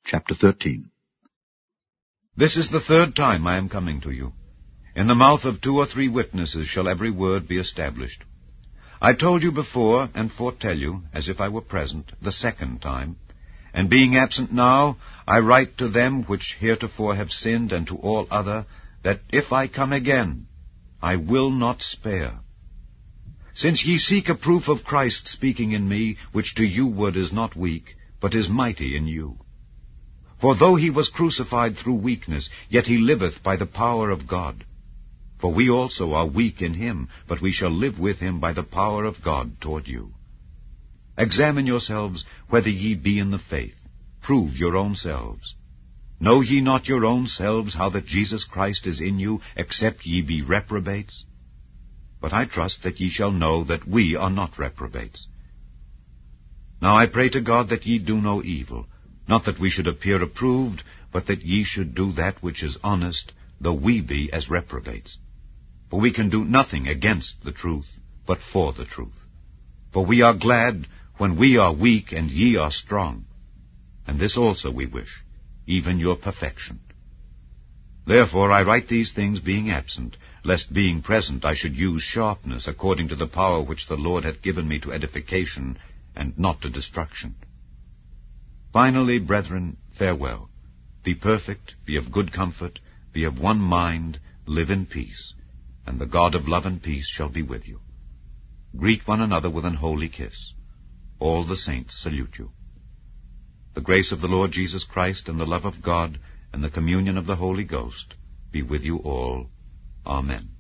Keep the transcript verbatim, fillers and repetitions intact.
Chapter thirteen. This is the third time I am coming to you. In the mouth of two or three witnesses shall every word be established. I told you before, and foretell you, as if I were present, the second time. And being absent now, I write to them which heretofore have sinned, and to all other, that if I come again, I will not spare. Since ye seek a proof of Christ speaking in me, which to you word is not weak, but is mighty in you. For though he was crucified through weakness, yet he liveth by the power of God. For we also are weak in him, but we shall live with him by the power of God toward you. Examine yourselves whether ye be in the faith. Prove your own selves. Know ye not your own selves how that Jesus Christ is in you, except ye be reprobates? But I trust that ye shall know that we are not reprobates. Now I pray to God that ye do no evil, not that we should appear approved, but that ye should do that which is honest, though we be as reprobates. For we can do nothing against the truth, but for the truth. For we are glad when we are weak and ye are strong. And this also we wish, even your perfection. Therefore I write these things being absent, lest being present I should use sharpness according to the power which the Lord hath given me to edification, and not to destruction. Finally, brethren, farewell. Be perfect, be of good comfort, be of one mind, live in peace, and the God of love and peace shall be with you. Greet one another with an holy kiss. All the saints salute you. The grace of the Lord Jesus Christ, and the love of God, and the communion of the Holy Ghost be with you all. Amen.